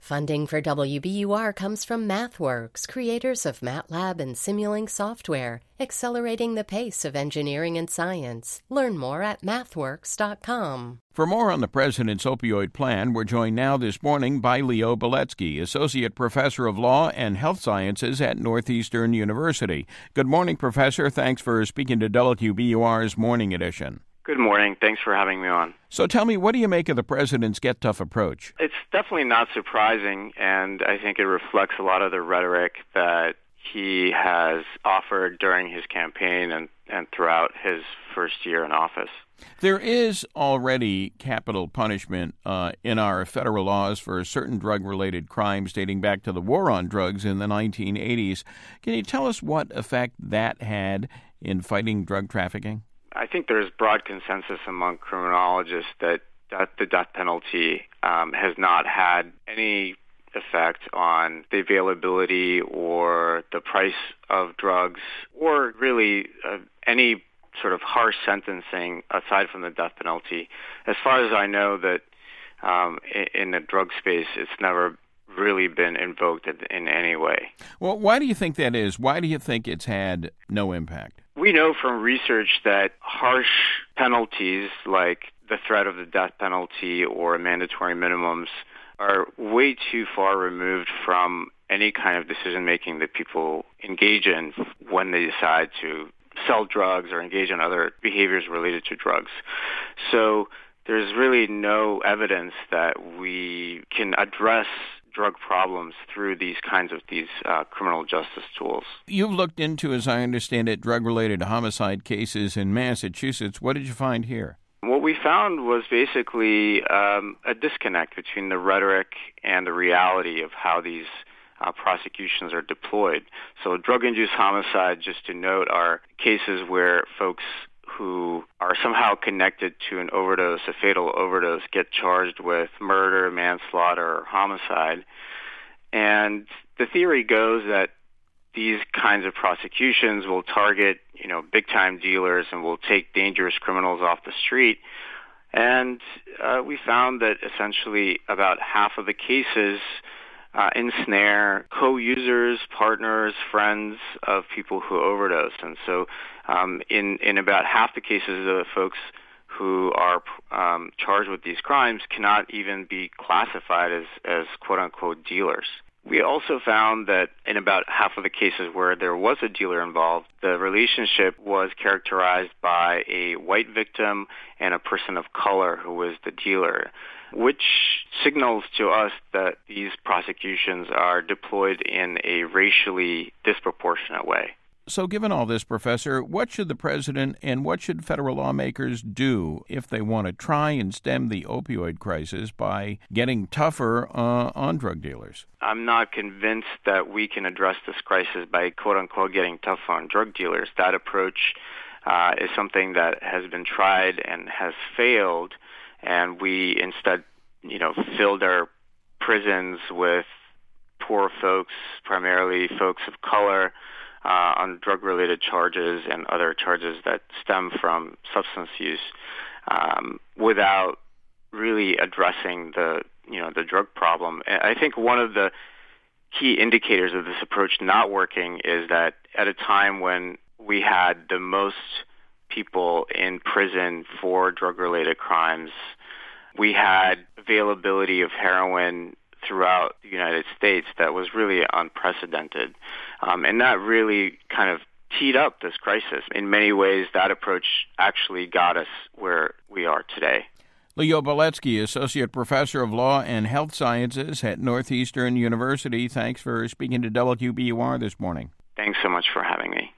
Funding for WBUR comes from MathWorks, creators of MATLAB and Simulink software, accelerating the pace of engineering and science. Learn more at mathworks.com. For more on the president's opioid plan, we're joined now this morning by Leo Beletsky, Associate Professor of Law and Health Sciences at Northeastern University. Good morning, Professor. Thanks for speaking to WBUR's Morning Edition. Good morning. Thanks for having me on. So tell me, what do you make of the president's Get Tough approach? It's definitely not surprising, and I think it reflects a lot of the rhetoric that he has offered during his campaign and throughout his first year in office. There is already capital punishment in our federal laws for certain drug-related crimes dating back to the war on drugs in the 1980s. Can you tell us what effect that had in fighting drug trafficking? I think there's broad consensus among criminologists that the death penalty has not had any effect on the availability or the price of drugs or really any sort of harsh sentencing aside from the death penalty. As far as I know, that in the drug space, it's never really been invoked in any way. Well, why do you think that is? Why do you think it's had no impact? We know from research that harsh penalties like the threat of the death penalty or mandatory minimums are way too far removed from any kind of decision-making that people engage in when they decide to sell drugs or engage in other behaviors related to drugs. So there's really no evidence that we can address drug problems through these criminal justice tools. You've looked into, as I understand it, drug-related homicide cases in Massachusetts. What did you find here? What we found was basically a disconnect between the rhetoric and the reality of how these prosecutions are deployed. So drug-induced homicide, just to note, are cases where folks who are somehow connected to an overdose, a fatal overdose, get charged with murder, manslaughter, or homicide. And the theory goes that these kinds of prosecutions will target, big-time dealers and will take dangerous criminals off the street. And we found that essentially about half of the cases ensnare co-users, partners, friends of people who overdose. And so in about half the cases, the folks who are charged with these crimes cannot even be classified as quote-unquote dealers. We also found that in about half of the cases where there was a dealer involved, the relationship was characterized by a white victim and a person of color who was the dealer, which signals to us that these prosecutions are deployed in a racially disproportionate way. So given all this, Professor, what should the president and what should federal lawmakers do if they want to try and stem the opioid crisis by getting tougher on drug dealers? I'm not convinced that we can address this crisis by, quote-unquote, getting tougher on drug dealers. That approach is something that has been tried and has failed, and we instead, filled our prisons with poor folks, primarily folks of color, on drug-related charges and other charges that stem from substance use, without really addressing the drug problem. And I think one of the key indicators of this approach not working is that at a time when we had the most people in prison for drug-related crimes, we had availability of heroin throughout the United States that was really unprecedented. And that really kind of teed up this crisis. In many ways, that approach actually got us where we are today. Leo Beletsky, Associate Professor of Law and Health Sciences at Northeastern University. Thanks for speaking to WBUR this morning. Thanks so much for having me.